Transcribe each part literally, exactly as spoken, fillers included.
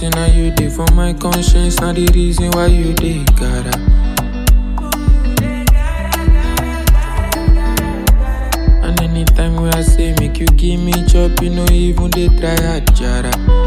say now you dey for my conscience, now the reason why you dey gotta. And anytime when I say make you give me chop, you know even they try hard jara.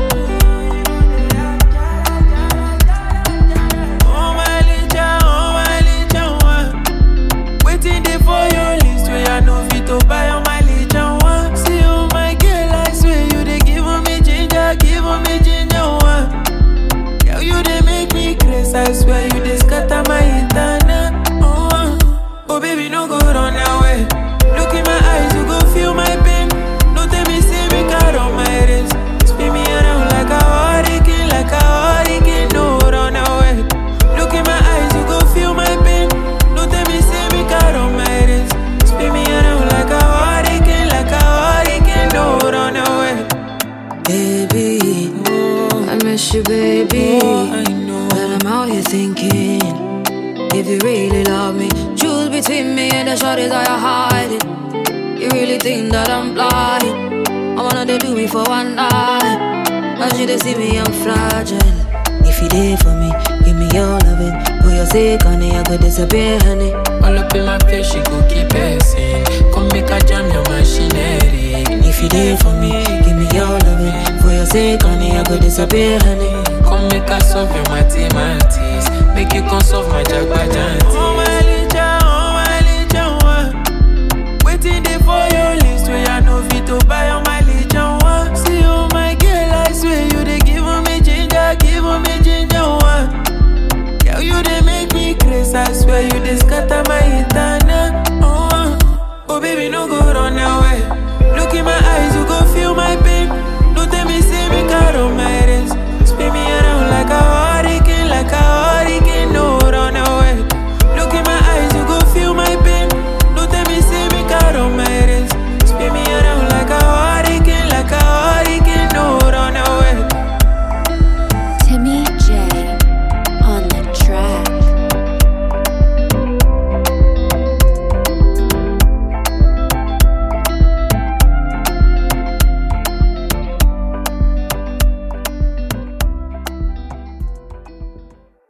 Oh my licha, oh my licha, one. Waiting there for your list where I know fit to buy on my licha, one. See oh my girl, I swear you they give me ginger, give me ginger, one. Girl, you they make me crazy, I swear you they scatter my internet. Oh, uh. Oh baby, no go run away. Look in my eyes, you go feel my pain. Don't tell me, say me got on my wrist. Spin me around like a hurricane, like a hurricane. No, run away. Look in my eyes, you go feel my pain. Don't tell me, say me got on my wrist. Spin me around like a hurricane, like a hurricane. No, run away. Baby, Oh, I miss you, baby. oh, I know. But I'm out here thinking, if you really love me, choose between me and the shorties that you're hiding. You really think that I'm blind? I wanna they do me for one night. As you they see me, I'm fragile. If you there for me, give me your loving. For your sake, honey, I could disappear, honey. All up in my face, she go keep passing. Come make a jam your machinery. If you there for me, give me your loving. For your sake, honey, I could disappear, honey. Come make a solve your mathematics. Make you come solve my jagbajanti. Oh my